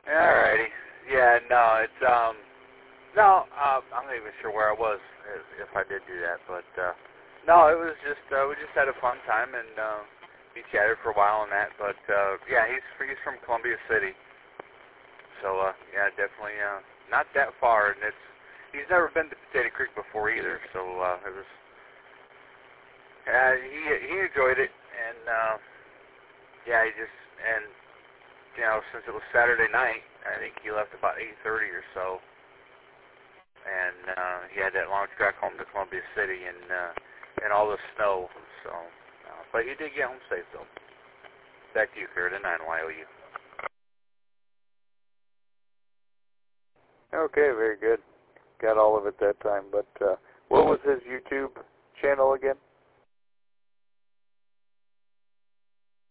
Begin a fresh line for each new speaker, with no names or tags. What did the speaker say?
Alrighty. Yeah, no, it's no, I'm not even sure where I was if I did do that, but no, it was just we just had a fun time and we chatted for a while on that. But yeah, he's from Columbia City, so yeah, definitely not that far, and he's never been to Potato Creek before either, so it was he enjoyed it, and yeah, you know, since it was Saturday night, I think he left about 8:30 or so. And he had that long trek home to Columbia City and all the snow. So, but he did get home safe though. Back to you, Kurt, at 9YOU.
Okay, very good. Got all of it that time. But what was his YouTube channel again?